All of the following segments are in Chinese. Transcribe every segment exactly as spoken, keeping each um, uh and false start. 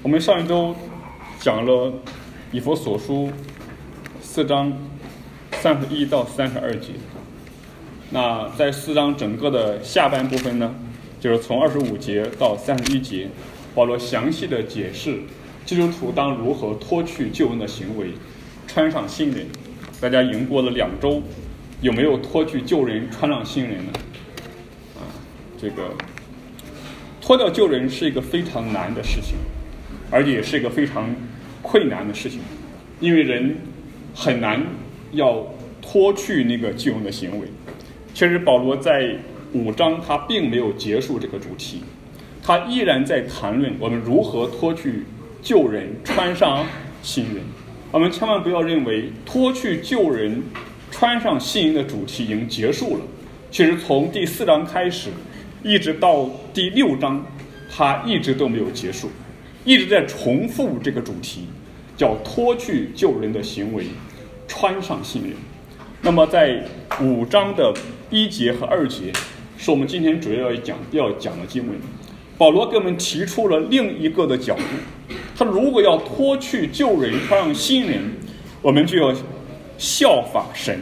我们上一周讲了以弗所书四章三十一到三十二节，那在四章整个的下半部分呢，就是从二十五节到三十一节，保罗详细的解释基督徒当如何脱去旧人的行为，穿上新人。大家已经过了两周，有没有脱去旧人穿上新人呢？啊，这个脱掉旧人是一个非常难的事情，而且也是一个非常困难的事情，因为人很难要脱去那个旧人的行为。其实保罗在五章他并没有结束这个主题，他依然在谈论我们如何脱去旧人穿上新人。我们千万不要认为脱去旧人穿上新人的主题已经结束了，其实从第四章开始一直到第六章，它一直都没有结束，一直在重复这个主题，叫脱去旧人的行为，穿上新人。那么在五章的一节和二节是我们今天主要要讲要讲的经文，保罗给我们提出了另一个的角度。他如果要脱去旧人穿上新人，我们就要效法神。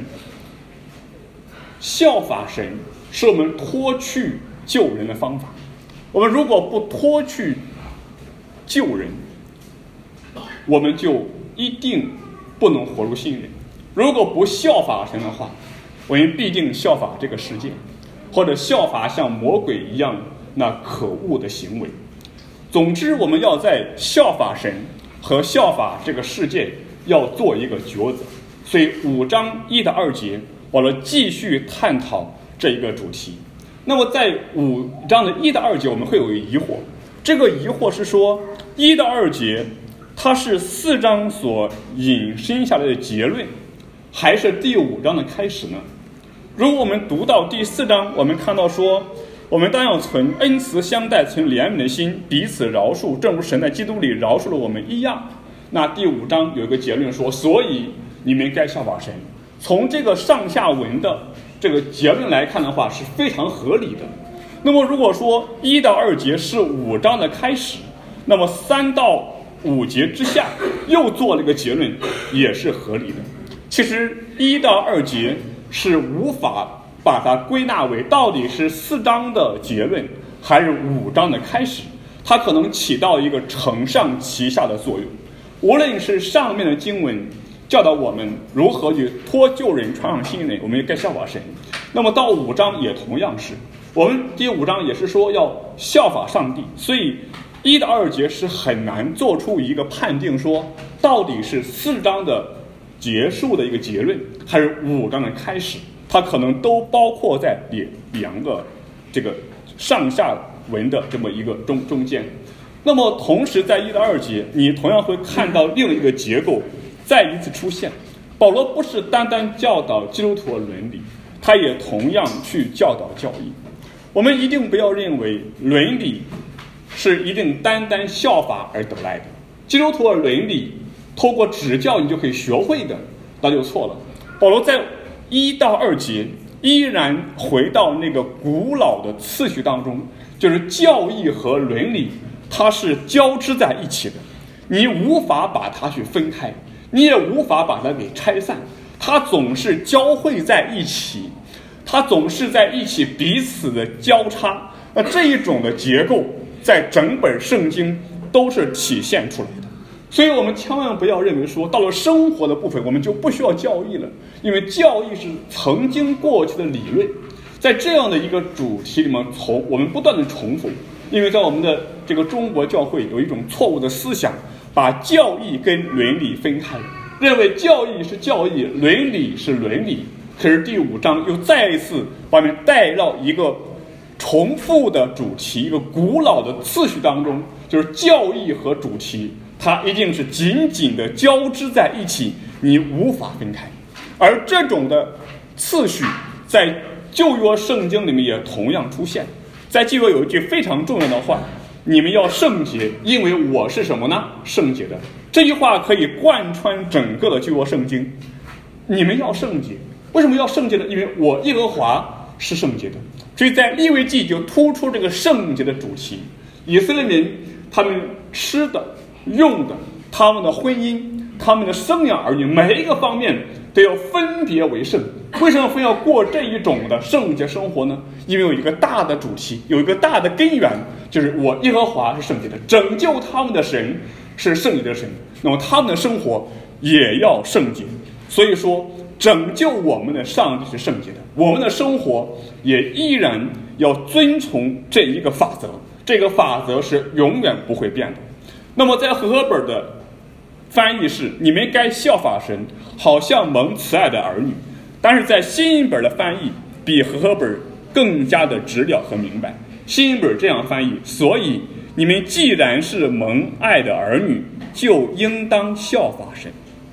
效法神是我们脱去旧人的方法。我们如果不脱去旧人，我们就一定不能活出新人。如果不效法神的话，我们必定效法这个世界，或者效法像魔鬼一样那可恶的行为。总之，我们要在效法神和效法这个世界要做一个抉择。所以五章一到二节，保罗继续探讨这一个主题。那么在五章的一到二节，我们会有一个疑惑，这个疑惑是说一到二节它是四章所引申下来的结论，还是第五章的开始呢？如果我们读到第四章，我们看到说我们当要存恩慈相待，存怜悯的心，彼此饶恕，正如神在基督里饶恕了我们一样。那第五章有一个结论说，所以你们该效法神。从这个上下文的这个结论来看的话，是非常合理的。那么如果说一到二节是五章的开始，那么三到五节之下又做了一个结论，也是合理的。其实一到二节是无法把它归纳为到底是四章的结论还是五章的开始，它可能起到一个承上启下的作用。无论是上面的经文教导我们如何去脱旧人穿上新人，我们也该效法神，那么到五章也同样是，我们第五章也是说要效法上帝。所以一到二节是很难做出一个判定，说到底是四章的结束的一个结论还是五章的开始，它可能都包括在两个这个上下文的这么一个中中间。那么同时在一到二节，你同样会看到另一个结构再一次出现。保罗不是单单教导基督徒的伦理，他也同样去教导教义。我们一定不要认为伦理是一定单单效法而得来的，基督徒的伦理透过指教你就可以学会的，那就错了。保罗在一到二节依然回到那个古老的次序当中，就是教义和伦理它是交织在一起的，你无法把它去分开，你也无法把它给拆散，它总是交汇在一起，它总是在一起彼此的交叉。那这一种的结构在整本圣经都是体现出来的。所以我们千万不要认为说到了生活的部分我们就不需要教义了，因为教义是曾经过去的理论。在这样的一个主题里面，从我们不断的重复，因为在我们的这个中国教会有一种错误的思想，把教义跟伦理分开，认为教义是教义，伦理是伦理。可是第五章又再一次把我们带到一个重复的主题，一个古老的次序当中，就是教义和主题它一定是紧紧的交织在一起，你无法分开。而这种的次序在旧约圣经里面也同样出现。在旧约有一句非常重要的话，你们要圣洁，因为我是什么呢？圣洁的。这句话可以贯穿整个的旧约圣经。你们要圣洁，为什么要圣洁呢？因为我耶和华是圣洁的。所以在利未记就突出这个圣洁的主题。以色列人他们吃的用的，他们的婚姻，他们的生养儿女，每一个方面都要分别为圣。为什么非要过这一种的圣洁生活呢？因为有一个大的主题，有一个大的根源，就是我耶和华是圣洁的，拯救他们的神是圣洁的神，那么他们的生活也要圣洁。所以说拯救我们的上帝是圣洁的，我们的生活也依然要遵从这一个法则，这个法则是永远不会变的。那么在和合本的翻译是你们该效法神，好像蒙慈爱的儿女，但是在新译本的翻译比和合本更加的直了和明白。新译本这样翻译，所以你们既然是蒙爱的儿女，就应当效法神。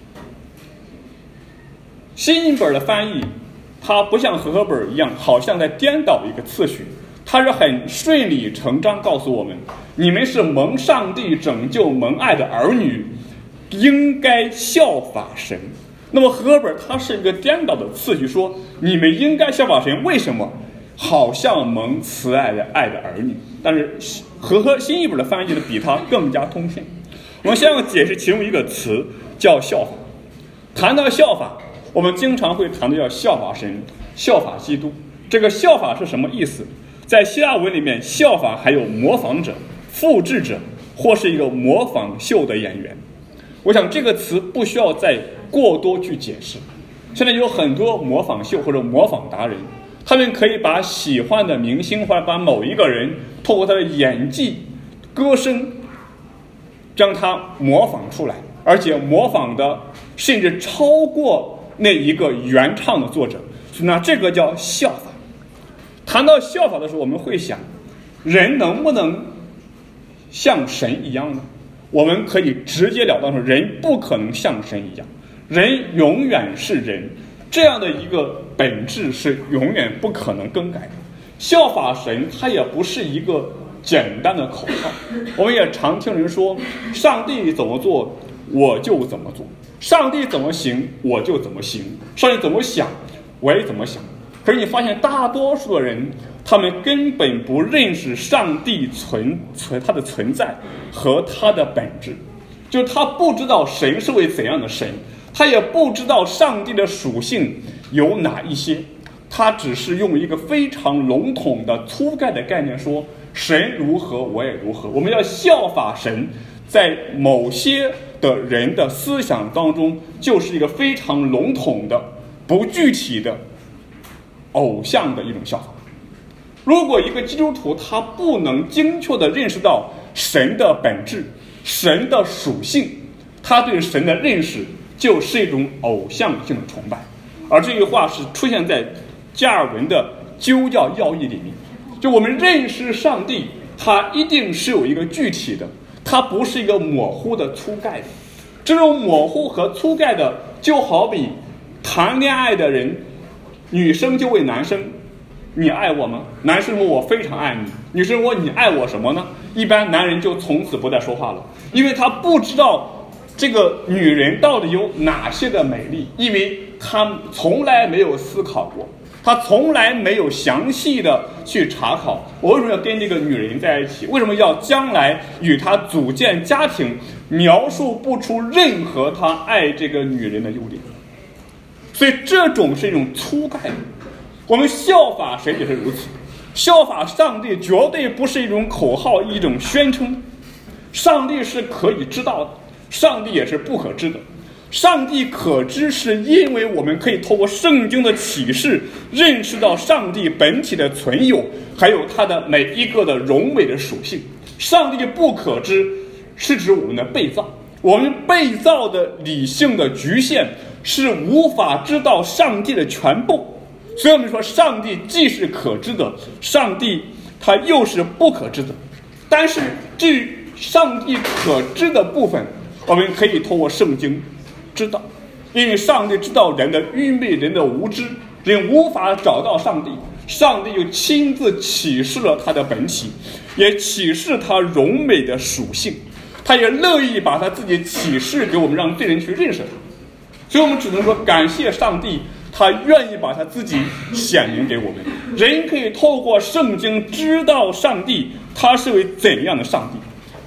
新译本的翻译它不像和合本一样好像在颠倒一个次序，它是很顺理成章告诉我们，你们是蒙上帝拯救蒙爱的儿女，应该效法神。那么和合本它是一个颠倒的次序，说你们应该效法神，为什么？好像蒙慈爱的爱的儿女。但是和合新译本的翻译的比它更加通顺。我们先要解释其中一个词叫效法。谈到效法，我们经常会谈到要效法神，效法基督。这个效法是什么意思？在希腊文里面，效法还有模仿者、复制者，或是一个模仿秀的演员。我想这个词不需要再过多去解释。现在有很多模仿秀或者模仿达人，他们可以把喜欢的明星或者把某一个人透过他的演技、歌声将他模仿出来，而且模仿的甚至超过那一个原唱的作者，那这个叫效法。谈到效法的时候，我们会想，人能不能像神一样呢？我们可以直截了当说，人不可能像神一样，人永远是人，这样的一个本质是永远不可能更改的。效法神它也不是一个简单的口号，我们也常听人说，上帝怎么做我就怎么做，上帝怎么行我就怎么行，上帝怎么想我也怎么想。可是你发现大多数的人，他们根本不认识上帝存存他的存在和他的本质，就是他不知道神是位怎样的神，他也不知道上帝的属性有哪一些，他只是用一个非常笼统的粗概的概念说，神如何我也如何。我们要效法神，在某些的人的思想当中，就是一个非常笼统的不具体的偶像的一种效法。如果一个基督徒他不能精确地认识到神的本质、神的属性，他对神的认识就是一种偶像性的崇拜。而这句话是出现在加尔文的基督教要义里面，就我们认识上帝，它一定是有一个具体的，它不是一个模糊的粗概的。这种模糊和粗概的，就好比谈恋爱的人，女生就问男生，你爱我吗？男生说我非常爱你。女生说你爱我什么呢？一般男人就从此不再说话了，因为他不知道这个女人到底有哪些的美丽，因为他从来没有思考过，他从来没有详细的去查考，我为什么要跟这个女人在一起，为什么要将来与她组建家庭，描述不出任何他爱这个女人的优点。所以这种是一种粗概的。我们效法神也是如此，效法上帝绝对不是一种口号，一种宣称。上帝是可以知道的，上帝也是不可知的。上帝可知是因为我们可以透过圣经的启示认识到上帝本体的存有，还有他的每一个的荣美的属性。上帝不可知是指我们的被造，我们被造的理性的局限是无法知道上帝的全部。所以我们说上帝既是可知的，上帝他又是不可知的。但是至于上帝可知的部分，我们可以透过圣经知道，因为上帝知道人的愚昧，人的无知，人无法找到上帝，上帝又亲自启示了他的本体，也启示他荣美的属性，他也乐意把他自己启示给我们，让罪人去认识他。所以我们只能说感谢上帝，他愿意把他自己显明给我们。人可以透过圣经知道上帝他是位怎样的上帝。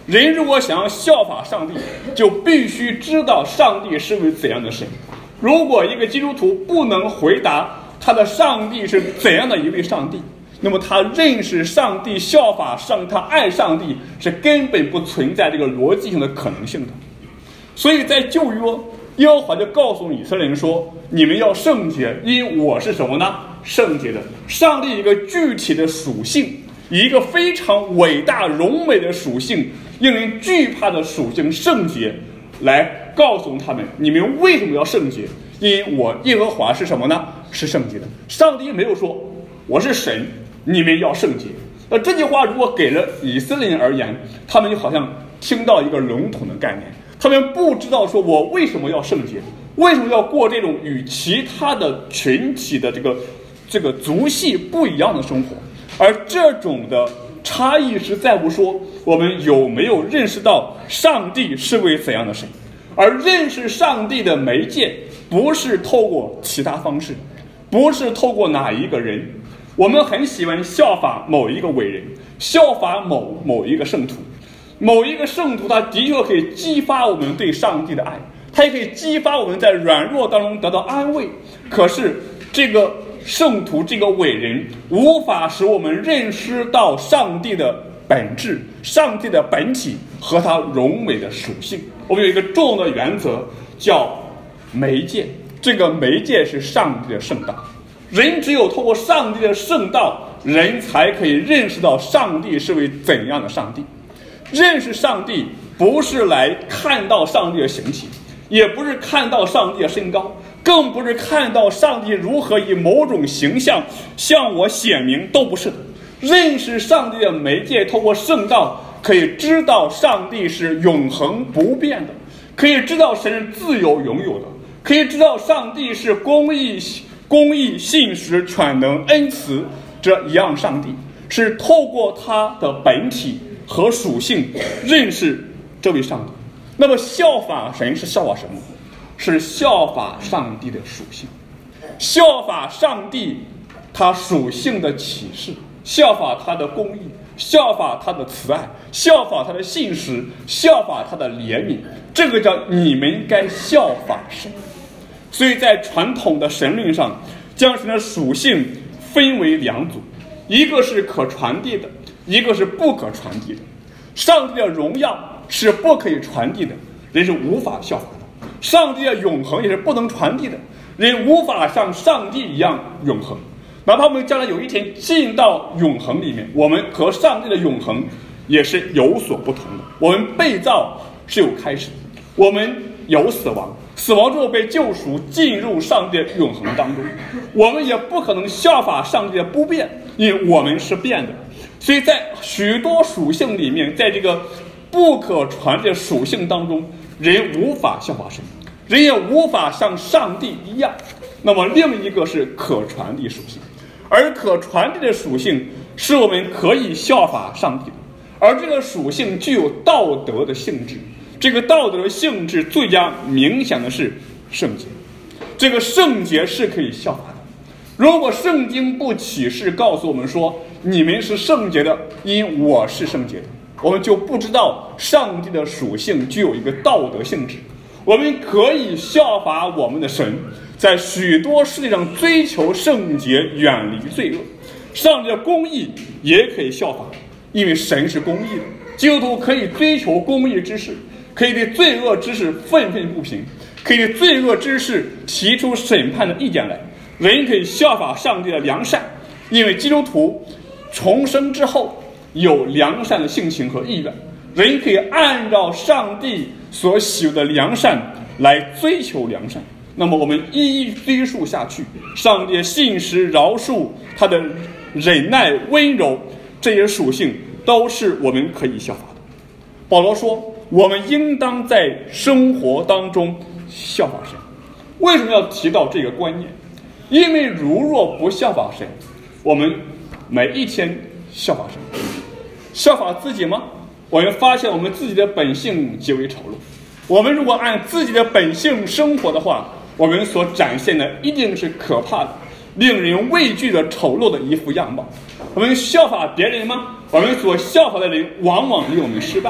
人如果想要效法上帝，就必须知道上帝是位怎样的神。如果一个基督徒不能回答他的上帝是怎样的一位上帝，那么他认识上帝、效法上帝、他爱上帝是根本不存在这个逻辑性的可能性的。所以在旧约，耶和华就告诉以色列人说，你们要圣洁，因我是什么呢？圣洁的。上帝一个具体的属性，以一个非常伟大荣美的属性，令人惧怕的属性圣洁，来告诉他们，你们为什么要圣洁？因我耶和华是什么呢？是圣洁的。上帝没有说我是神，你们要圣洁。那这句话如果给了以色列人而言，他们就好像听到一个笼统的概念，他们不知道说我为什么要圣洁，为什么要过这种与其他的群体的这个这个族系不一样的生活。而这种的差异是在乎说我们有没有认识到上帝是位怎样的神。而认识上帝的媒介不是透过其他方式，不是透过哪一个人。我们很喜欢效法某一个伟人，效法某某一个圣徒，某一个圣徒他的确可以激发我们对上帝的爱，他也可以激发我们在软弱当中得到安慰。可是这个圣徒，这个伟人无法使我们认识到上帝的本质、上帝的本体和他荣美的属性。我们有一个重要的原则叫媒介，这个媒介是上帝的圣道。人只有透过上帝的圣道，人才可以认识到上帝是位怎样的上帝。认识上帝不是来看到上帝的形体，也不是看到上帝的身高，更不是看到上帝如何以某种形象向我显明，都不是的。认识上帝的媒介，透过圣道可以知道上帝是永恒不变的，可以知道神是自由拥有的，可以知道上帝是公义、公义、信实、全能、恩慈这一样上帝，是透过他的本体和属性认识这位上帝。那么效法神是效法什么？是效法上帝的属性，效法上帝他属性的启示，效法他的公义，效法他的慈爱，效法他的信实，效法他的怜悯。这个叫你们该效法神。所以在传统的神论上，将神的属性分为两组，一个是可传递的，一个是不可传递的。上帝的荣耀是不可以传递的，人是无法效法的；上帝的永恒也是不能传递的，人无法像上帝一样永恒。哪怕我们将来有一天进到永恒里面，我们和上帝的永恒也是有所不同的。我们被造是有开始的，我们有死亡，死亡之后被救赎，进入上帝的永恒当中。我们也不可能效法上帝的不变，因为我们是变的。所以在许多属性里面，在这个不可传的属性当中，人无法效法神，人也无法像上帝一样。那么另一个是可传递属性，而可传递的属性是我们可以效法上帝的，而这个属性具有道德的性质。这个道德的性质最加明显的是圣洁，这个圣洁是可以效法的。如果圣经不启示告诉我们说你们是圣洁的，因我是圣洁的，我们就不知道上帝的属性具有一个道德性质。我们可以效法我们的神，在许多事情上追求圣洁，远离罪恶。上帝的公义也可以效法，因为神是公义的。基督徒可以追求公义之事，可以对罪恶之事愤愤不平，可以对罪恶之事提出审判的意见来。人可以效法上帝的良善，因为基督徒重生之后有良善的性情和意愿，人可以按照上帝所喜悦的良善来追求良善。那么我们一一追溯下去，上帝的信实、饶恕，他的忍耐、温柔，这些属性都是我们可以效法的。保罗说我们应当在生活当中效法神。为什么要提到这个观念？因为如若不效法神，我们每一天效法神，效法自己吗？我们发现我们自己的本性极为丑陋。我们如果按自己的本性生活的话，我们所展现的一定是可怕的、令人畏惧的丑陋的一副样貌。我们效法别人吗？我们所效法的人往往令我们失败。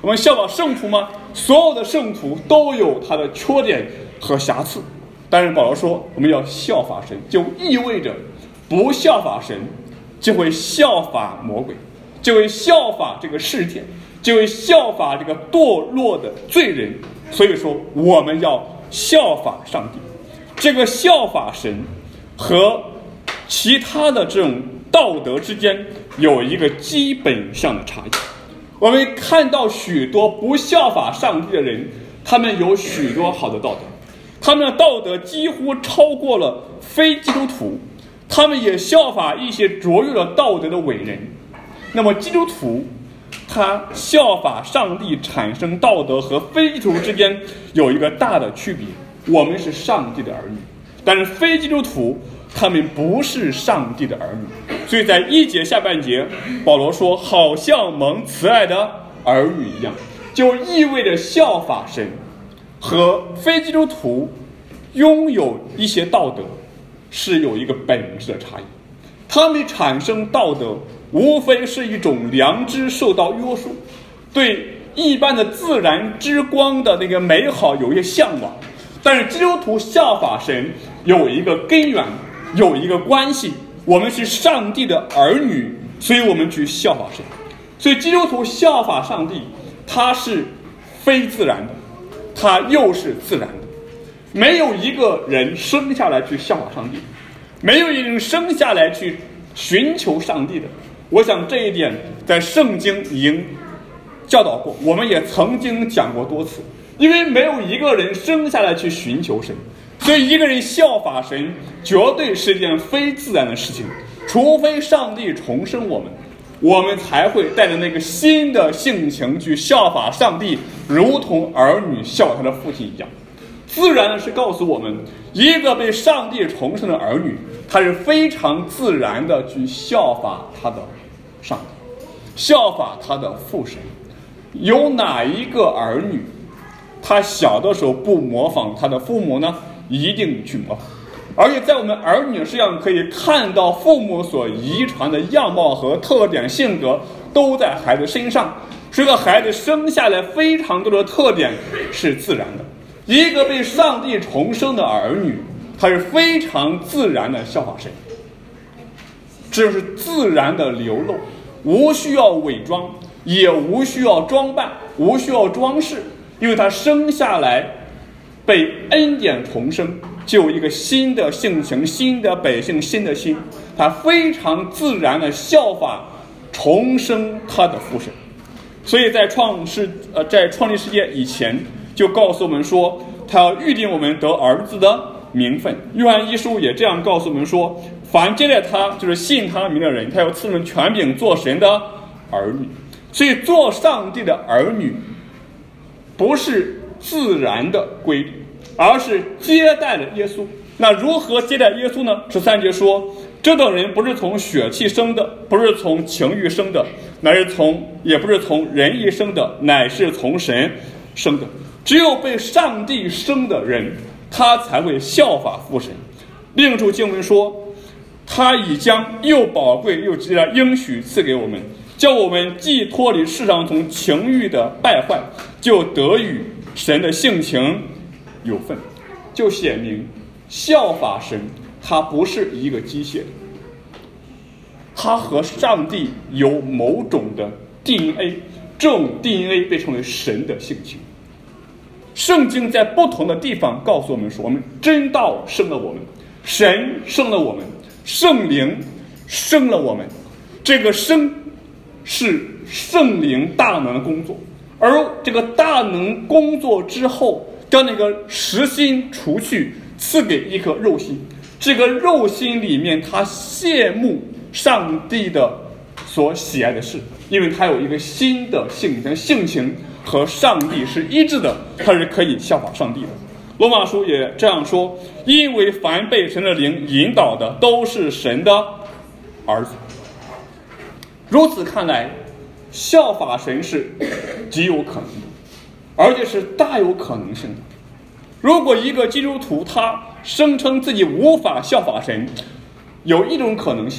我们效法圣徒吗？所有的圣徒都有他的缺点和瑕疵，但是保罗说我们要效法神，就意味着不效法神就会效法魔鬼，就会效法这个世界，就会效法这个堕落的罪人。所以说我们要效法上帝。这个效法神和其他的这种道德之间有一个基本上的差异。我们看到许多不效法上帝的人，他们有许多好的道德，他们的道德几乎超过了非基督徒，他们也效法一些卓越了道德的伟人。那么基督徒他效法上帝产生道德和非基督徒之间有一个大的区别，我们是上帝的儿女，但是非基督徒他们不是上帝的儿女。所以在一节下半节保罗说好像蒙慈爱的儿女一样，就意味着效法神和非基督徒拥有一些道德是有一个本质的差异。他们产生道德无非是一种良知受到约束，对一般的自然之光的那个美好有一些向往，但是基督徒效法神有一个根源，有一个关系，我们是上帝的儿女，所以我们去效法神。所以基督徒效法上帝，他是非自然的，他又是自然的。没有一个人生下来去效法上帝，没有一个人生下来去寻求上帝的。我想这一点在圣经已经教导过，我们也曾经讲过多次。因为没有一个人生下来去寻求神，所以一个人效法神绝对是一件非自然的事情，除非上帝重生我们，我们才会带着那个新的性情去效法上帝，如同儿女效法他的父亲一样。自然的是告诉我们，一个被上帝重生的儿女，他是非常自然的去效法他的上帝，效法他的父神。有哪一个儿女他小的时候不模仿他的父母呢？一定去模仿。而且在我们儿女身上可以看到父母所遗传的样貌和特点性格都在孩子身上，这个孩子生下来非常多的特点是自然的。一个被上帝重生的儿女，他是非常自然的效法神，这是自然的流露，无需要伪装，也无需要装扮，无需要装饰，因为他生下来被恩典重生，就有一个新的性情，新的本性，新的心，他非常自然的效法重生他的父神。所以在创世呃在创立世界以前就告诉我们说，他要预定我们得儿子的名分。约翰一书也这样告诉我们说，凡接待他就是信他名的人，他要赐我们权柄做神的儿女。所以做上帝的儿女不是自然的规律，而是接待了耶稣。那如何接待耶稣呢？十三节说，这等人不是从血气生的，不是从情欲生的，乃是从也不是从人意生的，乃是从神生的。只有被上帝生的人，他才会效法父神。另一处经文说，他已将又宝贵又极大应许赐给我们，叫我们既脱离世上从情欲的败坏，就得与神的性情有份。就显明效法神它不是一个机械的，它和上帝有某种的 D N A， 这种 D N A 被称为神的性情。圣经在不同的地方告诉我们说，我们真道生了我们，神生了我们，圣灵生了我们。这个生是圣灵大能的工作，而这个大能工作之后，将那个实心除去，赐给一颗肉心。这个肉心里面，他羡慕上帝的所喜爱的事，因为他有一个新的性情，性情和上帝是一致的，他是可以效法上帝的。罗马书也这样说，因为凡被神的灵引导的，都是神的儿子。如此看来，效法神是极有可能的，而且是大有可能性的。如果一个基督徒他声称自己无法效法神，有一种可能性，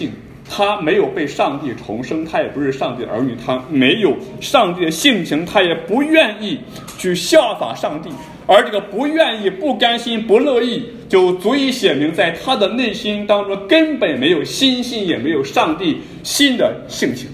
他没有被上帝重生，他也不是上帝的儿女，他没有上帝的性情，他也不愿意去效法上帝。而这个不愿意、不甘心、不乐意，就足以显明在他的内心当中根本没有心性，也没有上帝新的性情。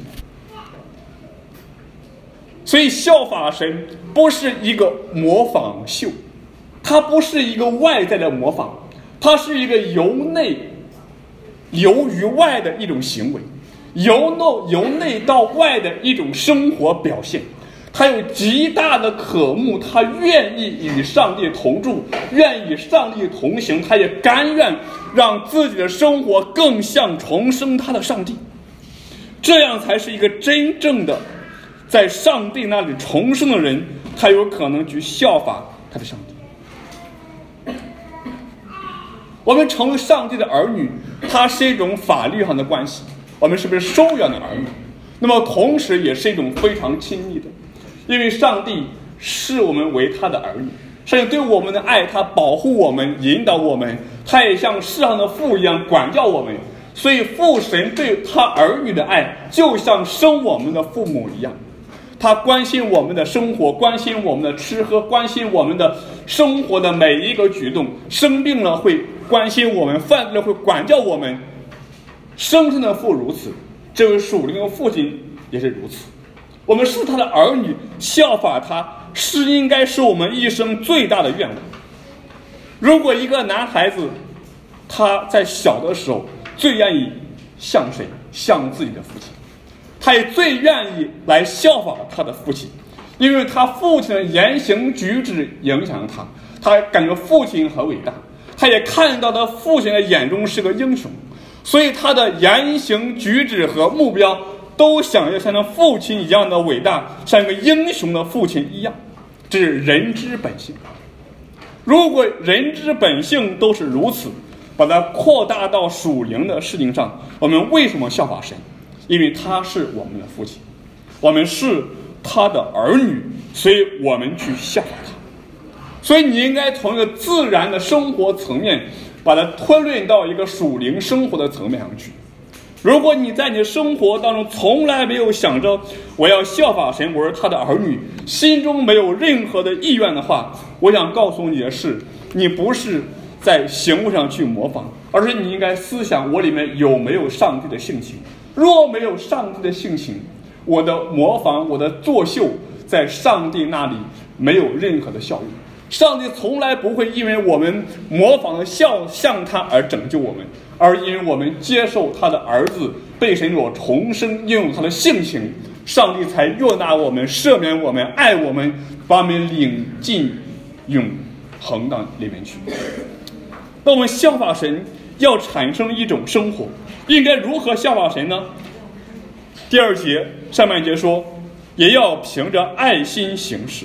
所以效法神不是一个模仿秀，它不是一个外在的模仿，它是一个由内流于外的一种行为，由内由内到外的一种生活表现。他有极大的渴慕，他愿意与上帝同住，愿与上帝同行，他也甘愿让自己的生活更像重生他的上帝。这样才是一个真正的在上帝那里重生的人，他有可能去效法他的上帝。我们成为上帝的儿女，它是一种法律上的关系，我们是不是收养的儿女？那么同时也是一种非常亲密的，因为上帝视我们为他的儿女，上帝对我们的爱，他保护我们，引导我们，他也像世上的父一样管教我们。所以父神对他儿女的爱就像生我们的父母一样，他关心我们的生活，关心我们的吃喝，关心我们的生活的每一个举动，生病了会关心我们，犯罪了会管教我们。生身的父如此，这位属灵的父亲也是如此。我们是他的儿女，效法他是应该是我们一生最大的愿望。如果一个男孩子他在小的时候最愿意像谁？像自己的父亲，他也最愿意来效法他的父亲，因为他父亲的言行举止影响他，他感觉父亲很伟大，他也看到他父亲的眼中是个英雄，所以他的言行举止和目标都想要像他父亲一样的伟大，像一个英雄的父亲一样。这是人之本性。如果人之本性都是如此，把它扩大到属灵的事情上，我们为什么效法神？因为他是我们的父亲，我们是他的儿女，所以我们去效法他。所以你应该从一个自然的生活层面把它吞论到一个属灵生活的层面上去。如果你在你的生活当中从来没有想着我要效法神，我是他的儿女，心中没有任何的意愿的话，我想告诉你的是，你不是在行为上去模仿，而是你应该思想我里面有没有上帝的性情。若没有上帝的性情，我的模仿，我的作秀在上帝那里没有任何的效用。上帝从来不会因为我们模仿的效像他而拯救我们，而因为我们接受他的儿子，被神所重生，拥有他的性情，上帝才悦纳我们，赦免我们，爱我们，把我们领进永恒的里面去。那我们效法神要产生一种生活，应该如何效法神呢？第二节上半节说，也要凭着爱心行事。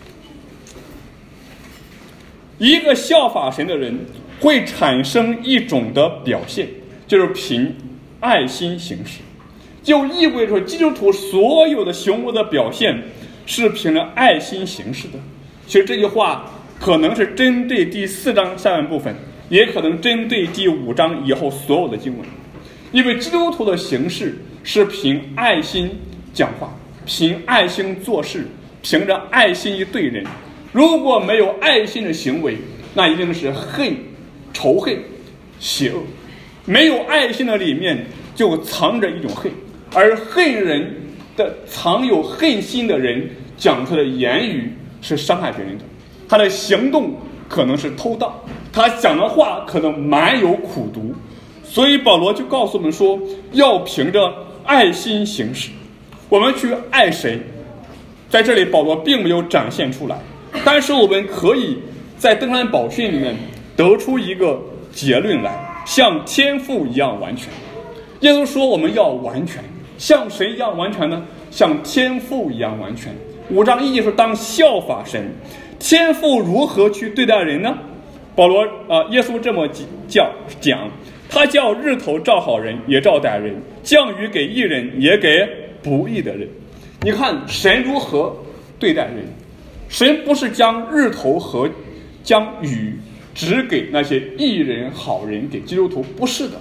一个效法神的人会产生一种的表现，就是凭爱心行事，就意味着基督徒所有的行为的表现是凭着爱心行事的。其实这句话可能是针对第四章下半部分，也可能针对第五章以后所有的经文。因为基督徒的行事是凭爱心讲话，凭爱心做事，凭着爱心对人。如果没有爱心的行为，那一定是恨、仇恨、邪恶。没有爱心的里面就藏着一种恨，而恨人的藏有恨心的人讲出的言语是伤害别人的，他的行动可能是偷盗，他讲的话可能满有苦毒。所以保罗就告诉我们说，要凭着爱心行事。我们去爱谁，在这里保罗并没有展现出来，但是我们可以在登山宝训里面得出一个结论来，像天父一样完全。耶稣说我们要完全，像谁一样完全呢？像天父一样完全。五章一节说当效法神。天父如何去对待人呢？保罗呃，耶稣这么叫讲，他叫日头照好人也照歹人，降雨给义人也给不义的人。你看神如何对待人，神不是将日头和将雨只给那些义人好人，给基督徒，不是的。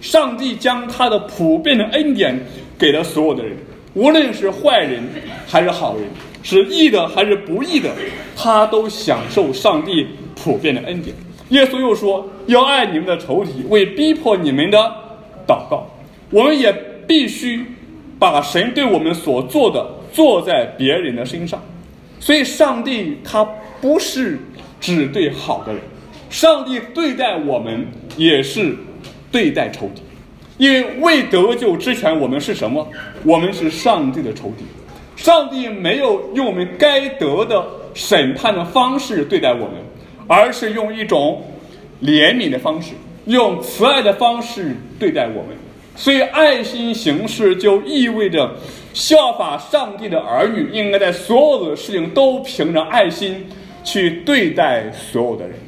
上帝将他的普遍的恩典给了所有的人，无论是坏人还是好人，是义的还是不义的，他都享受上帝普遍的恩典。耶稣又说，要爱你们的仇敌，为逼迫你们的祷告。我们也必须把神对我们所做的做在别人的身上。所以上帝他不是只对好的人，上帝对待我们也是对待仇敌。因为未得救之前我们是什么？我们是上帝的仇敌。上帝没有用我们该得的审判的方式对待我们，而是用一种怜悯的方式，用慈爱的方式对待我们。所以爱心行事就意味着效法上帝的儿女应该在所有的事情都凭着爱心去对待所有的人。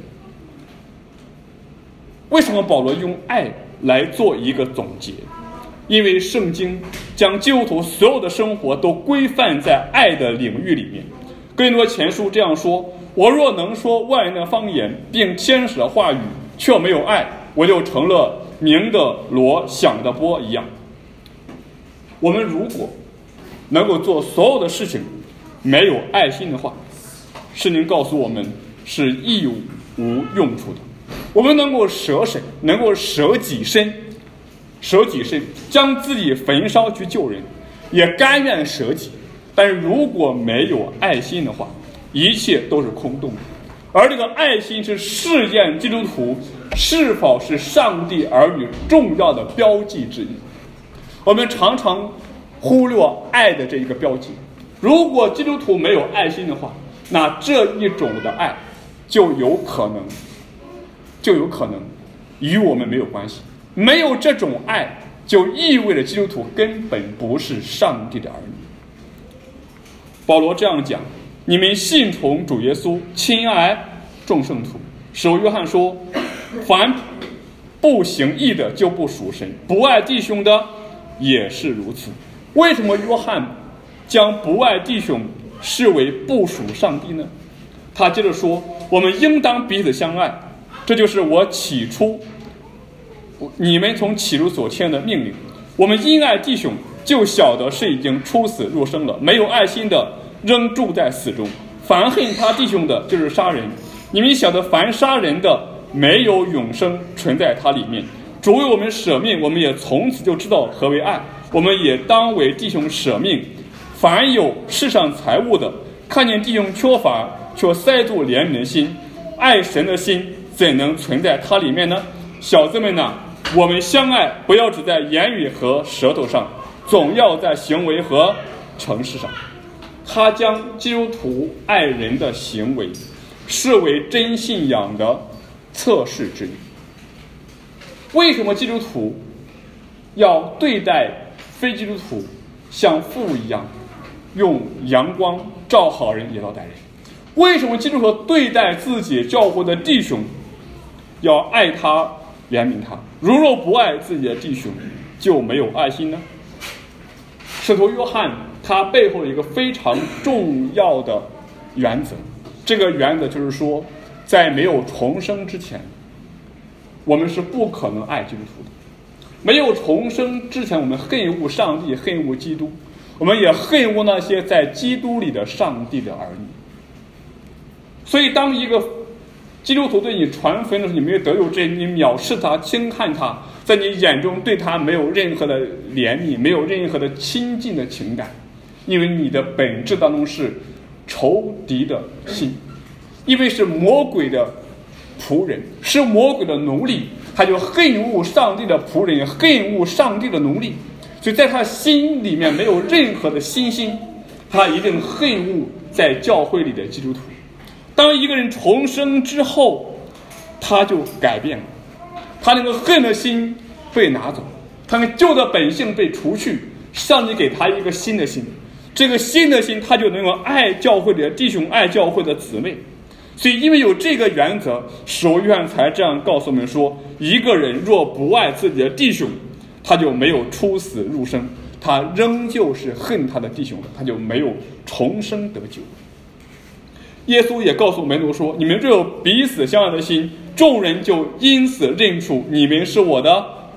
为什么保罗用爱来做一个总结？因为圣经将基督徒所有的生活都规范在爱的领域里面。哥林多前书这样说，我若能说万人的方言并天使的话语，却没有爱，我就成了鸣的锣响的钹一样。我们如果能够做所有的事情没有爱心的话，圣经告诉我们是一无用处的。我们能够舍谁，能够舍己身，舍己身将自己焚烧去救人，也甘愿舍己。但是如果没有爱心的话，一切都是空洞的。而这个爱心是试验基督徒是否是上帝儿女重要的标记之一。我们常常忽略爱的这一个标记。如果基督徒没有爱心的话，那这一种的爱就有可能就有可能与我们没有关系。没有这种爱，就意味着基督徒根本不是上帝的儿女。保罗这样讲，你们信从主耶稣，亲爱众圣徒。使徒约翰说，凡不行义的就不属神，不爱弟兄的也是如此。为什么约翰将不爱弟兄视为不属上帝呢？他接着说，我们应当彼此相爱，这就是我起初你们从起初所签的命令。我们因爱弟兄，就晓得是已经出死入生了。没有爱心的，仍住在死中。凡恨他弟兄的，就是杀人。你们晓得，凡杀人的，没有永生存在他里面。主为我们舍命，我们也从此就知道何为爱。我们也当为弟兄舍命。凡有世上财物的，看见弟兄缺乏，却塞住怜悯的心，爱神的心怎能存在他里面呢？小子们哪，我们相爱，不要只在言语和舌头上，总要在行为和诚实上。他将基督徒爱人的行为视为真信仰的测试之一。为什么基督徒要对待非基督徒像父一样，用阳光照好人也要待人？为什么基督徒对待自己教会的弟兄要爱他怜悯他？如若不爱自己的弟兄，就没有爱心呢？使徒约翰他背后有一个非常重要的原则，这个原则就是说，在没有重生之前，我们是不可能爱基督徒的。没有重生之前，我们恨恶上帝，恨恶基督，我们也恨恶那些在基督里的上帝的儿女。所以当一个基督徒对你传福音的时候，你没有得救之前，你藐视他，轻看他，在你眼中对他没有任何的怜悯，没有任何的亲近的情感，因为你的本质当中是仇敌的心，因为是魔鬼的仆人，是魔鬼的奴隶，他就恨恶上帝的仆人，恨恶上帝的奴隶。所以在他心里面没有任何的新心，他一定恨恶在教会里的基督徒。当一个人重生之后，他就改变了，他那个恨的心被拿走，他那旧的本性被除去，上帝给他一个新的心，这个新的心他就能够爱教会里的弟兄，爱教会的姊妹。所以因为有这个原则，使徒约翰才这样告诉我们说，一个人若不爱自己的弟兄，他就没有出死入生，他仍旧是恨他的弟兄的，他就没有重生得救。耶稣也告诉门徒说，你们若有彼此相爱的心，众人就因此认出你们是我的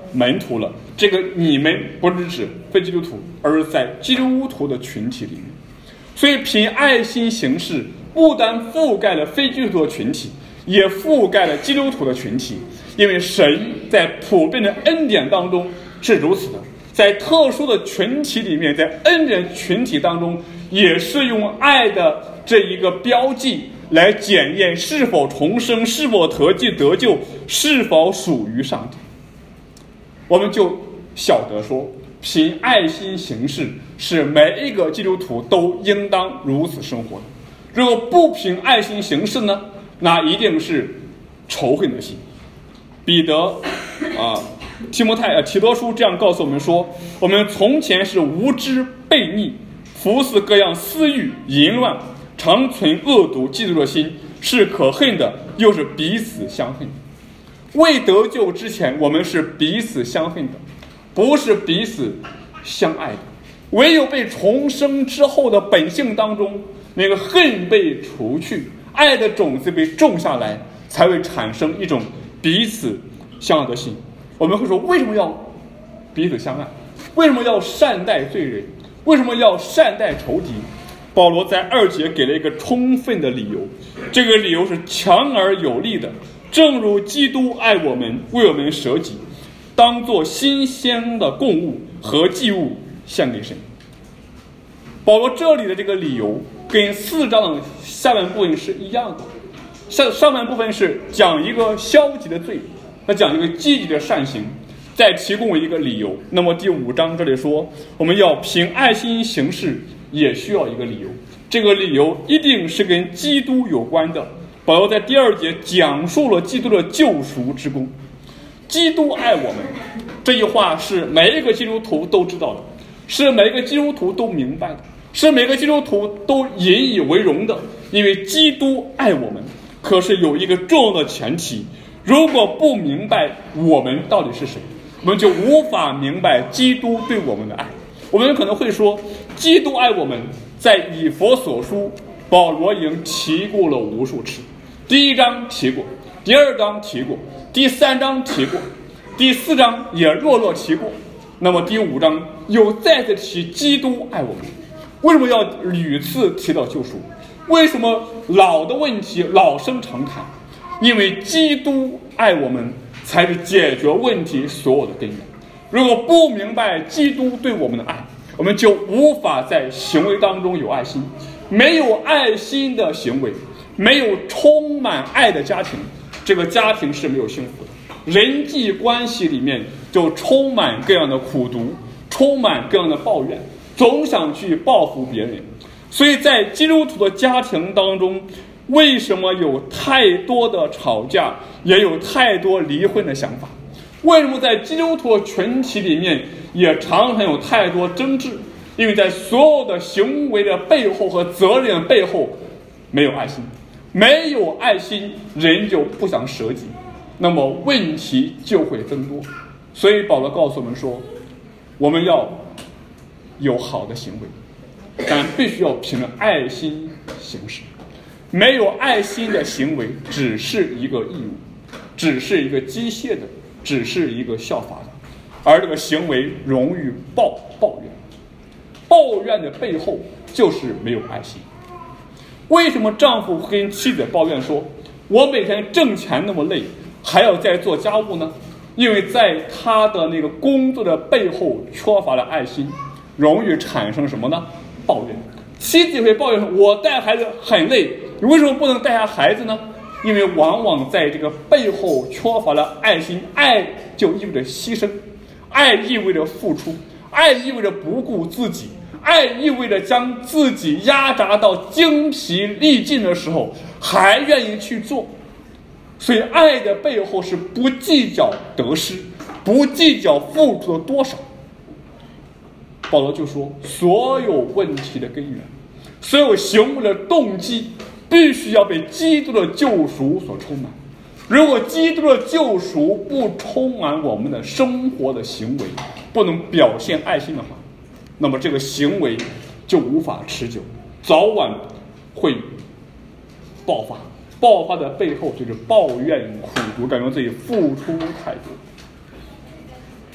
门徒了。这个你们不是指非基督徒，而是在基督徒的群体里面。所以凭爱心行事不单覆盖了非基督徒的群体，也覆盖了基督徒的群体。因为神在普遍的恩典当中是如此的，在特殊的群体里面，在恩典群体当中，也是用爱的这一个标记来检验是否重生，是否得救得救，是否属于上帝。我们就晓得说，凭爱心行事是每一个基督徒都应当如此生活的。如果不凭爱心行事呢，那一定是仇恨的心。彼得啊，提摩太啊，提多书这样告诉我们说，我们从前是无知悖逆，服侍各样私欲淫乱，常存恶毒嫉妒的心，是可恨的，又是彼此相恨。未得救之前，我们是彼此相恨的，不是彼此相爱的。唯有被重生之后的本性当中，那个恨被除去，爱的种子被种下来，才会产生一种彼此相爱的心。我们会说，为什么要彼此相爱？为什么要善待罪人？为什么要善待仇敌？保罗在二节给了一个充分的理由，这个理由是强而有力的。正如基督爱我们，为我们舍己，当作新鲜的供物和祭物献给神。保罗这里的这个理由跟四章的下半部分是一样的，上上半部分是讲一个消极的罪，那讲一个积极的善行，再提供一个理由。那么第五章这里说，我们要凭爱心行事，也需要一个理由，这个理由一定是跟基督有关的。保罗在第二节讲述了基督的救赎之功。基督爱我们，这句话是每一个基督徒都知道的，是每一个基督徒都明白的，是每个基督徒都引以为荣的。因为基督爱我们，可是有一个重要的前提，如果不明白我们到底是谁，我们就无法明白基督对我们的爱。我们可能会说，基督爱我们，在以弗所书保罗已经提过了无数次。第一章提过，第二章提过，第三章提过，第四章也弱弱提过，那么第五章又再次提基督爱我们。为什么要屡次提到救赎？为什么老的问题老生常谈？因为基督爱我们，才是解决问题所有的根源。如果不明白基督对我们的爱，我们就无法在行为当中有爱心。没有爱心的行为，没有充满爱的家庭，这个家庭是没有幸福的。人际关系里面就充满各样的苦毒，充满各样的抱怨，总想去报复别人。所以在基督徒的家庭当中，为什么有太多的吵架，也有太多离婚的想法？为什么在基督徒的群体里面也常常有太多争执？因为在所有的行为的背后和责任的背后没有爱心，没有爱心，人就不想舍己，那么问题就会增多。所以保罗告诉我们说，我们要有好的行为，但必须要凭着爱心行事。没有爱心的行为只是一个义务，只是一个机械的，只是一个效法的，而这个行为容易抱抱怨，抱怨的背后就是没有爱心。为什么丈夫会跟妻子抱怨说，我每天挣钱那么累，还要再做家务呢？因为在他的那个工作的背后缺乏了爱心，容易产生什么呢？抱怨。妻子会抱怨说，我带孩子很累，你为什么不能带下孩子呢？因为往往在这个背后缺乏了爱心。爱就意味着牺牲，爱意味着付出，爱意味着不顾自己，爱意味着将自己压榨到精疲力尽的时候还愿意去做。所以爱的背后是不计较得失，不计较付出的多少。保罗就说，所有问题的根源，所有行为的动机，必须要被基督的救赎所充满。如果基督的救赎不充满我们的生活的行为，不能表现爱心的话，那么这个行为就无法持久，早晚会爆发。爆发的背后就是抱怨苦毒，感觉自己付出太多。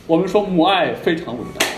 我们说母爱非常伟大。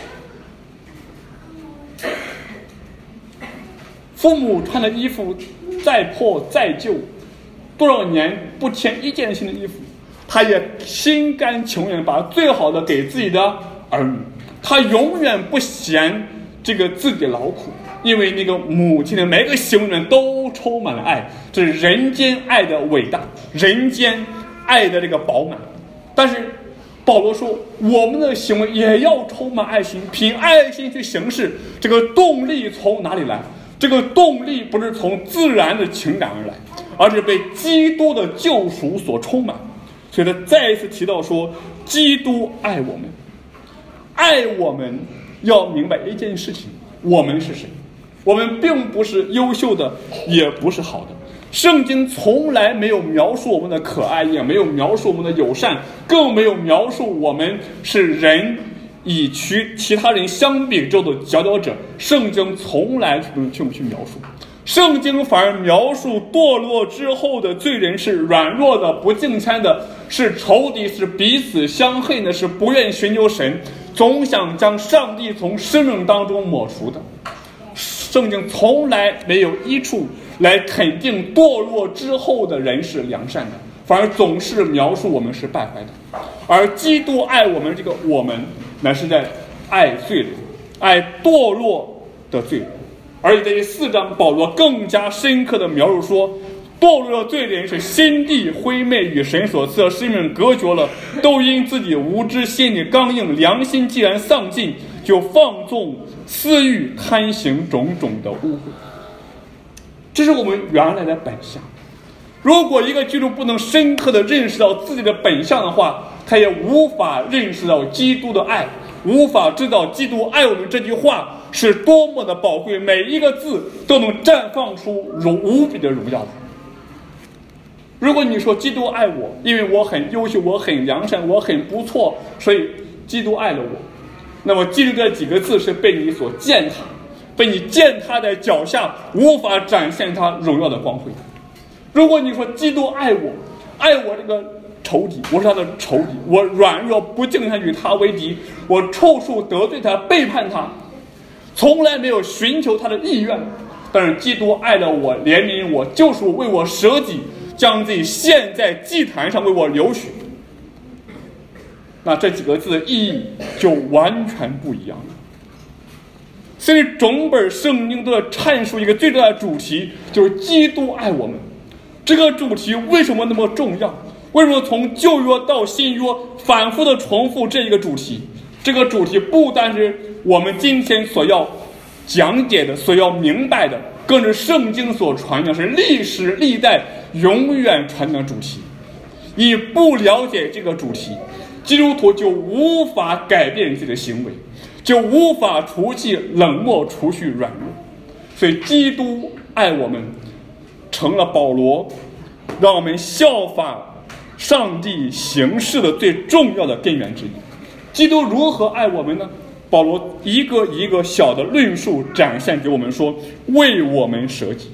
父母穿的衣服再破再旧，多少年不添一件新的衣服，他也心甘情愿把最好的给自己的儿女。他永远不嫌这个自己劳苦，因为那个母亲的每个行为都充满了爱，这是人间爱的伟大，人间爱的这个饱满。但是保罗说，我们的行为也要充满爱心，凭爱心去行事。这个动力从哪里来？这个动力不是从自然的情感而来，而是被基督的救赎所充满。所以他再一次提到说，基督爱我们，爱我们要明白一件事情，我们是谁？我们并不是优秀的，也不是好的。圣经从来没有描述我们的可爱，也没有描述我们的友善，更没有描述我们是人以其其他人相比之后的佼佼者。圣经从来不去去描述，圣经反而描述堕落之后的罪人是软弱的、不敬虔的，是仇敌，是彼此相恨的，是不愿寻求神，总想将上帝从生命当中抹除的。圣经从来没有一处来肯定堕落之后的人是良善的，反而总是描述我们是败坏的。而基督爱我们，这个我们乃是在爱罪人，爱堕落的罪人。而且在第四章，保罗更加深刻的描述说，堕落的罪人是心地灰昧，与神所赐的生命隔绝了，都因自己无知，心里刚硬，良心既然丧尽，就放纵私欲，贪行种种的污秽。这是我们原来的本相。如果一个基督不能深刻的认识到自己的本相的话，他也无法认识到基督的爱，无法知道基督爱我们这句话是多么的宝贵，每一个字都能绽放出无比的荣耀来。如果你说基督爱我，因为我很优秀，我很良善，我很不错，所以基督爱了我，那么基督这几个字是被你所践踏，被你践踏在脚下，无法展现他荣耀的光辉。如果你说基督爱我，爱我这个仇敌，我是他的仇敌，我软弱不敬虔，与他为敌，我处处得罪他，背叛他，从来没有寻求他的意愿。但是基督爱了我，怜悯我，救赎我，为我舍己，将自己献在祭坛上为我流血。那这几个字的意义就完全不一样了。所以整本圣经都在阐述一个最大的主题，就是基督爱我们。这个主题为什么那么重要？为什么从旧约到新约反复的重复这一个主题？这个主题不单是我们今天所要讲解的，所要明白的，更是圣经所传的，是历史历代永远传的主题。你不了解这个主题，基督徒就无法改变自己的行为，就无法除去冷漠，除去软弱。所以基督爱我们成了保罗让我们效法上帝行事的最重要的根源之一。基督如何爱我们呢？保罗一个一个小的论述展现给我们说，为我们舍己。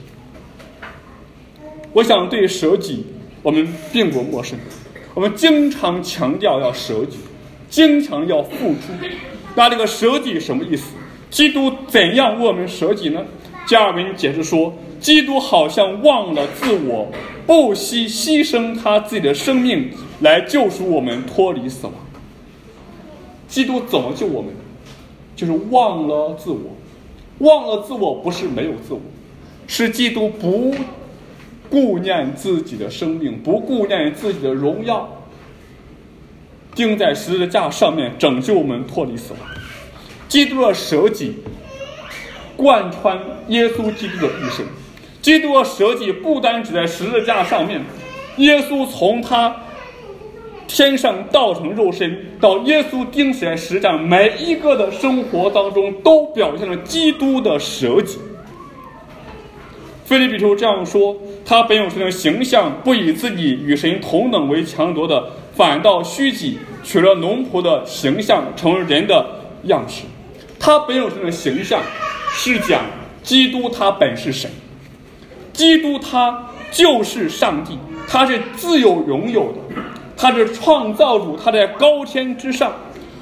我想对舍己我们并不陌生，我们经常强调要舍己，经常要付出。那这个舍己什么意思？基督怎样为我们舍己呢？加尔文解释说，基督好像忘了自我，不惜牺牲他自己的生命来救赎我们脱离死亡。基督怎么救我们？就是忘了自我。忘了自我不是没有自我，是基督不顾念自己的生命，不顾念自己的荣耀，钉在十字架上面拯救我们脱离死亡。基督的舍己贯穿耶稣基督的一生。基督的舍己不单只在十字架上面，耶稣从他天上道成肉身到耶稣钉死在十字架，每一个的生活当中都表现了基督的舍己。腓立比书这样说，他本有神的形象，不以自己与神同等为强夺的，反倒虚己，取了奴仆的形象，成为人的样式。他本有神的形象是讲基督他本是神，基督他就是上帝，他是自有拥有的，他是创造主，他在高天之上，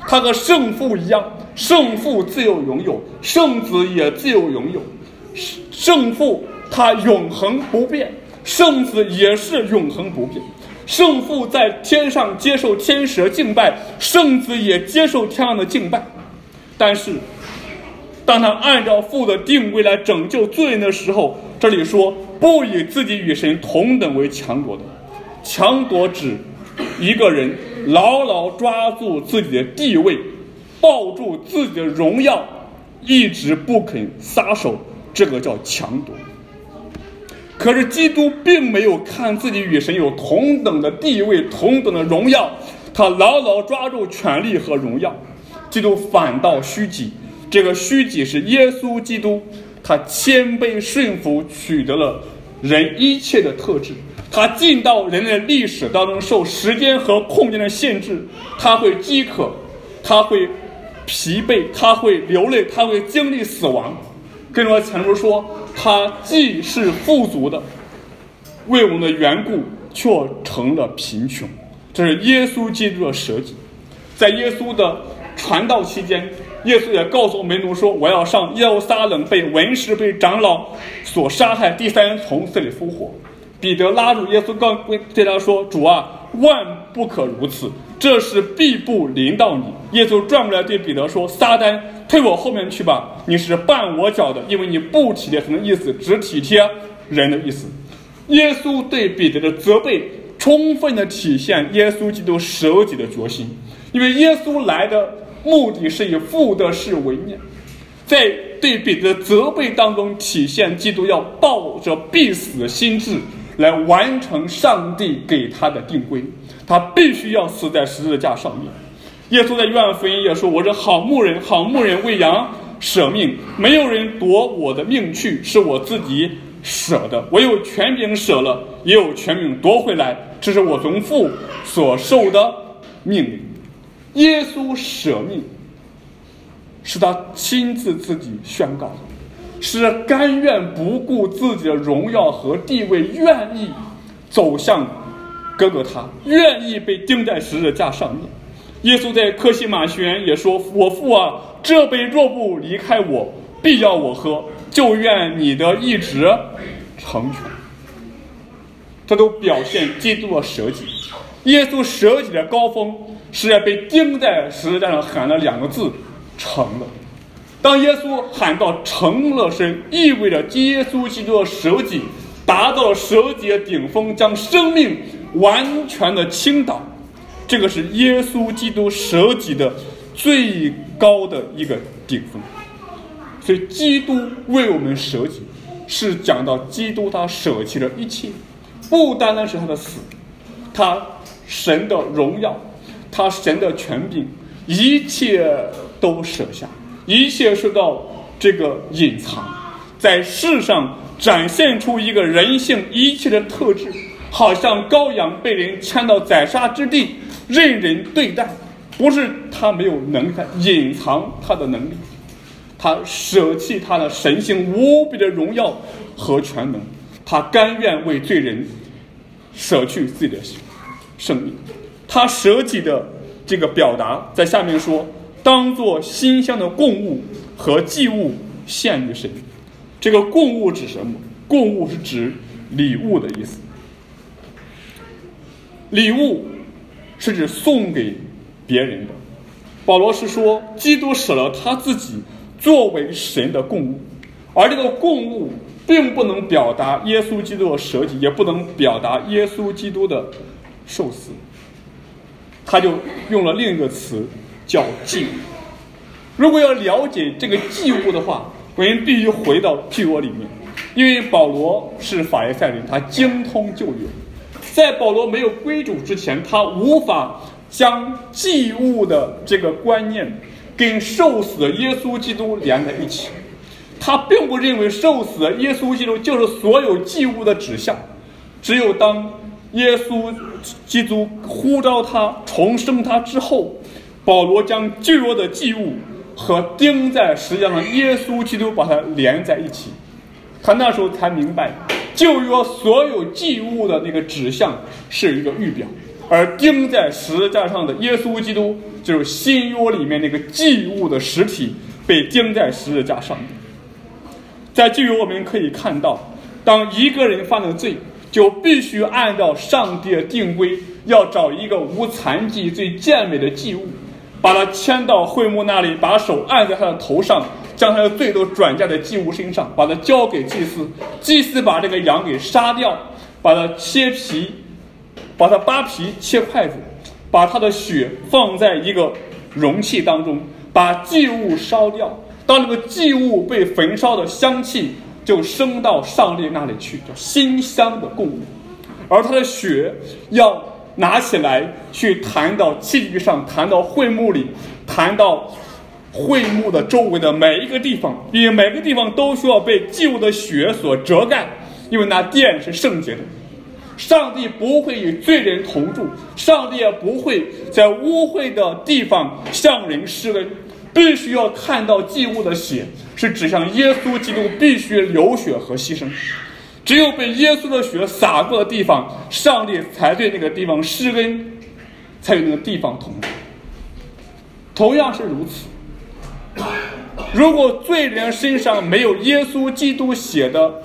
他和圣父一样，圣父自有拥有，圣子也自有拥有。圣父他永恒不变，圣子也是永恒不变。圣父在天上接受天使的敬拜，圣子也接受天上的敬拜。但是当他按照父的定规来拯救罪人的时候，这里说不以自己与神同等为强夺的。强夺指一个人牢牢抓住自己的地位，抱住自己的荣耀，一直不肯撒手，这个叫强夺。可是基督并没有看自己与神有同等的地位，同等的荣耀，他牢牢抓住权力和荣耀。基督反倒虚己，这个虚己是耶稣基督，他谦卑顺服，取得了人一切的特质。他进到人类历史当中，受时间和空间的限制，他会饥渴，他会疲惫，他会流泪，他会经历死亡。跟我前面说，他既是富足的，为我们的缘故却成了贫穷。这是耶稣基督的舍己。在耶稣的传道期间，耶稣也告诉门徒说，我要上耶路撒冷，被文士被长老所杀害，第三天从死里复活。彼得拉住耶稣，刚对他说，主啊，万不可如此，这事必不临到你。耶稣转过来对彼得说，撒旦，退我后面去吧，你是绊我脚的，因为你不体贴神的意思，只体贴人的意思。耶稣对彼得的责备充分的体现耶稣基督舍己的决心，因为耶稣来的目的是以父的事为念，在对彼得的责备当中体现基督要抱着必死的心志来完成上帝给他的定规，他必须要死在十字架上面。耶稣在约翰福音也说，我是好牧人，好牧人为羊舍命，没有人夺我的命去，是我自己舍的，我有权柄舍了，也有权柄夺回来，这是我从父所受的命令。耶稣舍命是他亲自自己宣告的，是甘愿不顾自己的荣耀和地位，愿意走向哥哥他，愿意被钉在十字架上面。耶稣在客西马学园也说，我父啊，这杯若不离开我，必要我喝，就愿你的意志成全。这都表现基督的舍己。耶稣舍己的高峰是在被钉在十字架上喊了两个字，成了。当耶稣喊到成了，是意味着耶稣基督的舍己达到了舍己的顶峰，将生命完全的倾倒。这个是耶稣基督舍己的最高的一个顶峰。所以基督为我们舍己，是讲到基督他舍弃了一切，不单单是他的死，他神的荣耀，他神的权柄，一切都舍下，一切受到这个隐藏，在世上展现出一个人性一切的特质，好像羔羊被人牵到宰杀之地，任人对待。不是他没有能力，他隐藏他的能力，他舍弃他的神性无比的荣耀和全能，他甘愿为罪人舍去自己的生命。他舍己的这个表达在下面说，当作馨香的供物和祭物献于神。这个供物指什么？供物是指礼物的意思。礼物是指送给别人的。保罗是说，基督舍了他自己作为神的供物，而这个供物并不能表达耶稣基督的舍己，也不能表达耶稣基督的受死，他就用了另一个词叫祭物。如果要了解这个祭物的话，我们必须回到旧约里面，因为保罗是法利赛人，他精通旧约。在保罗没有归主之前，他无法将祭物的这个观念跟受死的耶稣基督连在一起。他并不认为受死的耶稣基督就是所有祭物的指向，只有当耶稣基督呼召他重生他之后，保罗将旧约的祭物和钉在十字架上耶稣基督把它连在一起。他那时候才明白，旧约所有祭物的那个指向是一个预表， 而钉在十字架上的耶稣基督，就是新约里面那个祭物的实体，被钉在十字架上的。在旧约我们可以看到，当一个人犯了罪，就必须按照上帝的定规，要找一个无残疾、最健美的祭物，把他牵到会幕那里，把手按在他的头上，将他的罪都转嫁在祭物身上，把他交给祭司，祭司把这个羊给杀掉，把它切皮，把它扒皮切筷子，把它的血放在一个容器当中，把祭物烧掉。当这个祭物被焚烧的香气就升到上帝那里去，叫馨香的供物。而他的血要拿起来去弹到器具上，弹到会幕里，弹到会幕的周围的每一个地方，因为每个地方都需要被祭物的血所遮盖，因为那殿是圣洁的。上帝不会与罪人同住，上帝也不会在污秽的地方向人施恩，必须要看到祭物的血是指向耶稣基督必须流血和牺牲。只有被耶稣的血洒过的地方，上帝才对那个地方施恩，才与那个地方同住。同样是如此，如果罪人身上没有耶稣基督血的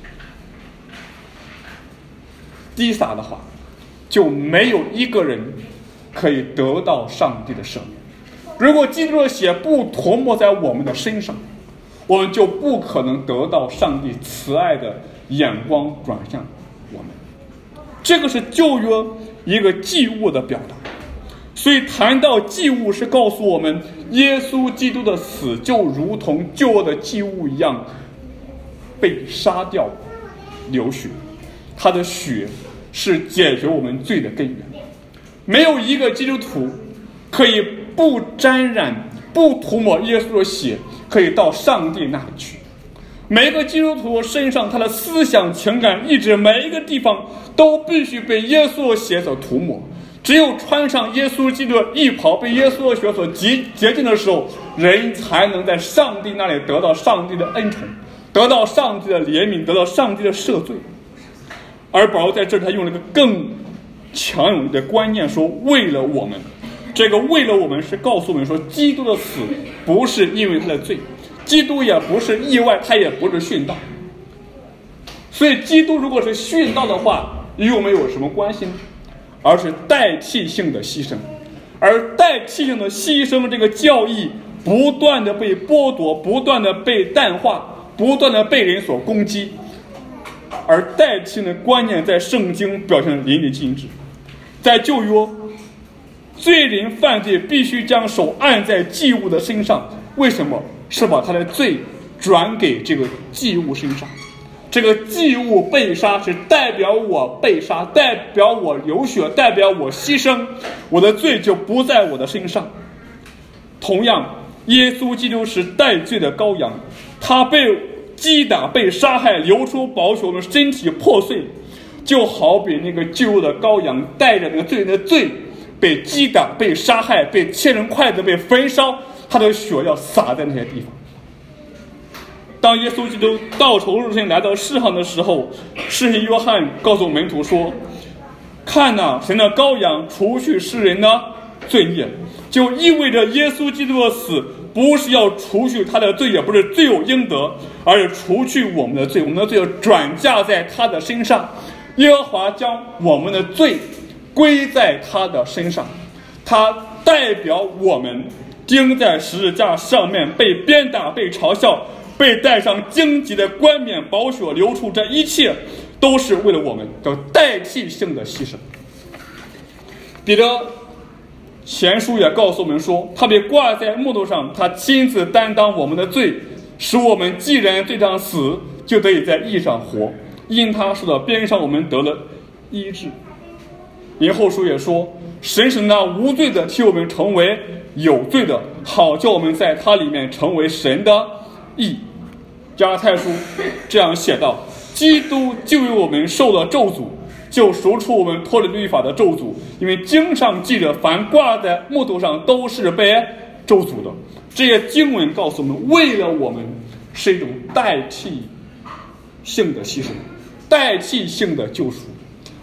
滴洒的话，就没有一个人可以得到上帝的赦免。如果基督的血不涂抹在我们的身上，我们就不可能得到上帝慈爱的眼光转向我们。这个是旧约一个祭物的表达。所以谈到祭物，是告诉我们耶稣基督的死就如同旧约的祭物一样被杀掉流血，他的血是解决我们罪的根源。没有一个基督徒可以不沾染不涂抹耶稣的血可以到上帝那里去。每一个基督徒身上，他的思想情感意志每一个地方都必须被耶稣的血所涂抹。只有穿上耶稣基督的衣袍，被耶稣的血所洁洁净的时候，人才能在上帝那里得到上帝的恩宠，得到上帝的怜悯，得到上帝的赦罪。而保罗在这里他用了一个更强有力的观念，说为了我们。这个为了我们是告诉我们说，基督的死不是因为他的罪，基督也不是意外，他也不是殉道。所以基督如果是殉道的话，与我们有什么关系呢？而是代替性的牺牲。而代替性的牺牲这个教义不断的被剥夺，不断的被淡化，不断的被人所攻击。而代替性的观念在圣经表现得淋漓尽致。在旧约，罪人犯罪必须将手按在祭物的身上，为什么？是把他的罪转给这个祭物身上。这个祭物被杀是代表我被杀，代表我流血，代表我牺牲，我的罪就不在我的身上。同样，耶稣基督是代罪的羔羊，他被击打，被杀害，流出宝血，我们身体破碎，就好比那个旧约的羔羊带着那个罪人的罪被击打，被杀害，被切成筷子，被焚烧，他的血要洒在那些地方。当耶稣基督道成肉身来到世上的时候，施洗约翰告诉门徒说，看哪，神的羔羊除去世人的罪孽。就意味着耶稣基督的死不是要除去他的罪，也不是罪有应得，而是除去我们的罪，我们的罪要转嫁在他的身上。耶和华将我们的罪归在他的身上，他代表我们钉在十字架上面，被鞭打，被嘲笑，被戴上荆棘的冠冕，宝血流出，这一切都是为了我们的代替性的牺牲。彼得前书也告诉我们说，他被挂在木头上，他亲自担当我们的罪，使我们既然罪上死，就得以在义上活。因他受到鞭伤，我们得了医治。林后书也说，神使那无罪的替我们成为有罪的，好叫我们在他里面成为神的义。加拉太书这样写道，基督就为我们受了咒诅，就赎出我们脱离律法的咒诅，因为经上记着，凡挂在木头上都是被咒诅的。这些经文告诉我们，为了我们是一种代替性的牺牲，代替性的救赎。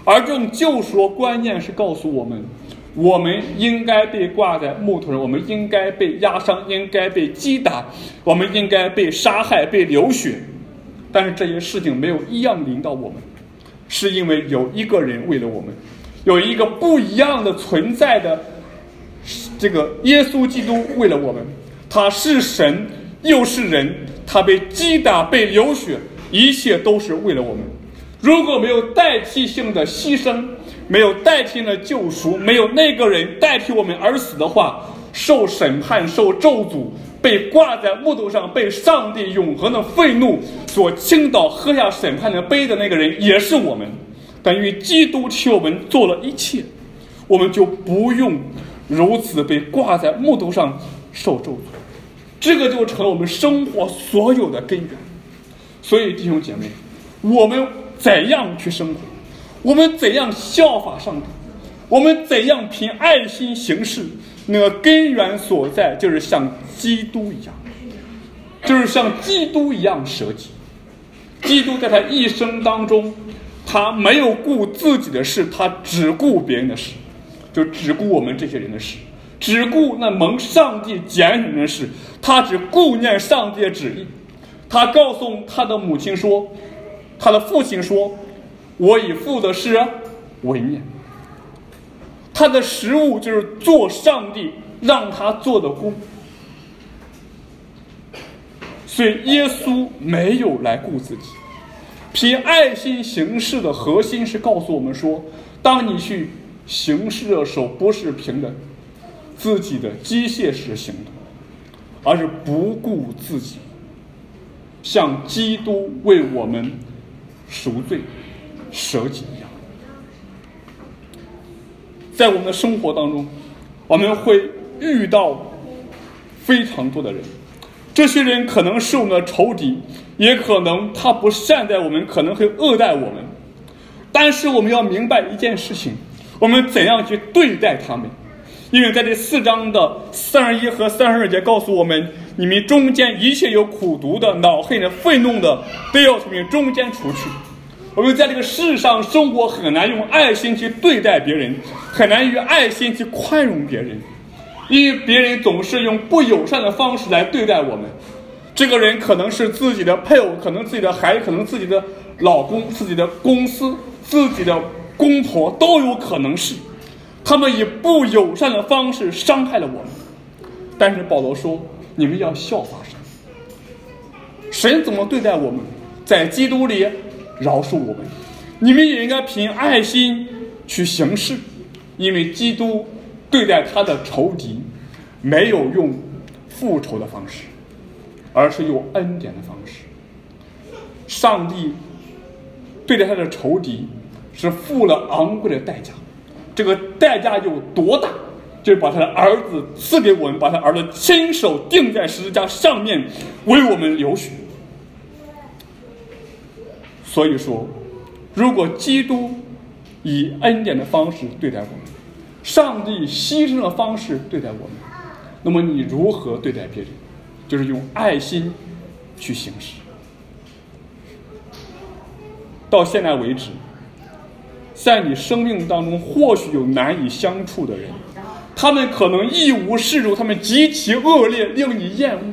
而这种救赎观念是告诉我们，我们应该被挂在木头上，我们应该被压伤，应该被击打，我们应该被杀害，被流血。但是这些事情没有一样临到我们，是因为有一个人为了我们，有一个不一样的存在的这个耶稣基督为了我们，他是神又是人，他被击打，被流血，一切都是为了我们。如果没有代替性的牺牲，没有代替的救赎，没有那个人代替我们而死的话，受审判，受咒诅，被挂在木头上，被上帝永恒的愤怒所倾倒，喝下审判的杯的那个人也是我们。等于基督替我们做了一切，我们就不用如此被挂在木头上受咒诅，这个就成了我们生活所有的根源。所以弟兄姐妹，我们怎样去生活，我们怎样效法上帝，我们怎样凭爱心行事，那个根源所在就是像基督一样，就是像基督一样舍己。基督在他一生当中，他没有顾自己的事，他只顾别人的事，就只顾我们这些人的事，只顾那蒙上帝拣选的事，他只顾念上帝的旨意。他告诉他的母亲说，他的父亲说，我以父的事为念。他的食物就是做上帝让他做的工。所以耶稣没有来顾自己，凭爱心行事的核心是告诉我们说，当你去行事的时候，不是凭着自己的机械式行动，而是不顾自己，像基督为我们赎罪舍己一样。在我们的生活当中，我们会遇到非常多的人，这些人可能是我们的仇敌，也可能他不善待我们，可能会恶待我们。但是我们要明白一件事情，我们怎样去对待他们。因为在这四章的三十一和三十二节告诉我们，你们中间一切有苦毒的、恼恨的、愤怒的，都要从你们中间除去。我们在这个世上生活，很难用爱心去对待别人，很难用爱心去宽容别人，因为别人总是用不友善的方式来对待我们。这个人可能是自己的配偶，可能自己的孩子，可能自己的老公，自己的公司，自己的公婆，都有可能是他们以不友善的方式伤害了我们。但是保罗说，你们要效法神。神怎么对待我们，在基督里饶恕我们，你们也应该凭爱心去行事。因为基督对待他的仇敌，没有用复仇的方式，而是用恩典的方式。上帝对待他的仇敌是付了昂贵的代价，这个代价有多大，就是把他的儿子赐给我们，把他儿子亲手钉在十字架上面，为我们流血。所以说，如果基督以恩典的方式对待我们，上帝牺牲的方式对待我们，那么你如何对待别人，就是用爱心去行事。到现在为止，在你生命当中或许有难以相处的人，他们可能一无是处，他们极其恶劣，令你厌恶。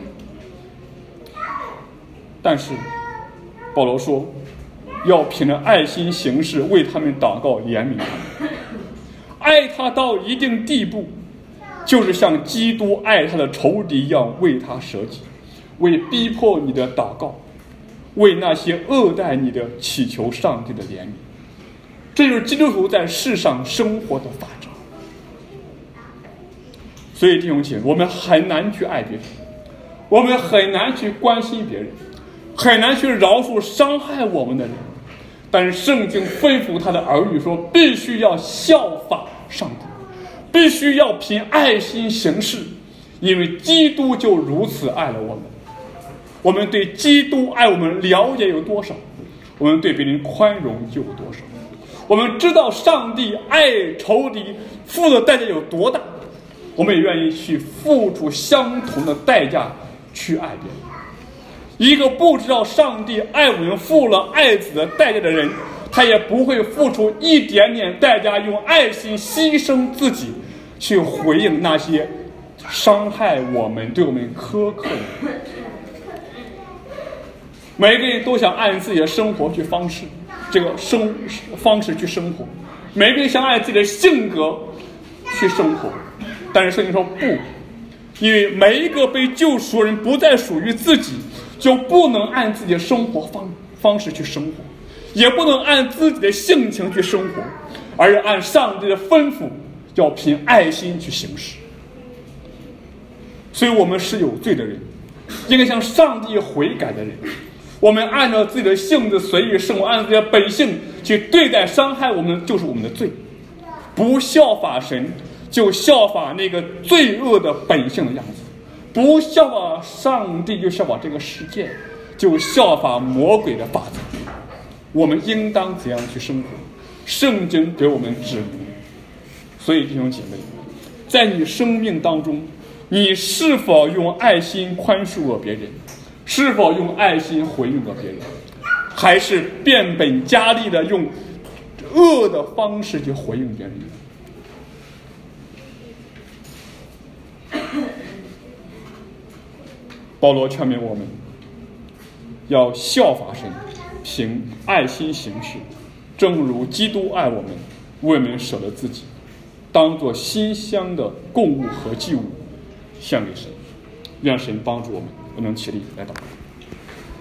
但是保罗说，要凭着爱心行事，为他们祷告，怜悯他们。爱他到一定地步，就是像基督爱他的仇敌一样，为他舍己，为逼迫你的祷告，为那些恶待你的祈求上帝的怜悯。这就是基督徒在世上生活的法则。所以弟兄姐妹，我们很难去爱别人，我们很难去关心别人，很难去饶恕伤害我们的人。但是圣经吩咐他的儿女说，必须要效法上帝，必须要凭爱心行事，因为基督就如此爱了我们。我们对基督爱我们了解有多少，我们对别人宽容就有多少。我们知道上帝爱仇敌付的代价有多大，我们也愿意去付出相同的代价去爱别人。一个不知道上帝爱我们付了爱子的代价的人， 他也不会付出一点点代价，用爱心牺牲自己，去回应那些伤害我们、对我们苛刻的人。每个人都想按自己的生活去方式，这个生方式去生活，每个人想按自己的性格去生活，但是圣经说不，因为每一个被救赎人不再属于自己，就不能按自己的生活方方式去生活，也不能按自己的性情去生活，而是按上帝的吩咐，要凭爱心去行事。所以我们是有罪的人，应该向上帝悔改的人。我们按照自己的性子随意生活，按照自己的本性去对待伤害我们，就是我们的罪。不效法神，就效法那个罪恶的本性的样子；不效法上帝，就效法这个世界，就效法魔鬼的法则。我们应当怎样去生活？圣经给我们指明。所以弟兄姐妹，在你生命当中，你是否用爱心宽恕了别人？是否用爱心回应了别人？还是变本加厉的用恶的方式去回应别人？保罗劝勉我们要效法神，凭爱心行事，正如基督爱我们，为我们舍了自己，当作馨香的供物和祭物献给神。愿神帮助我们，我能起立来祷告。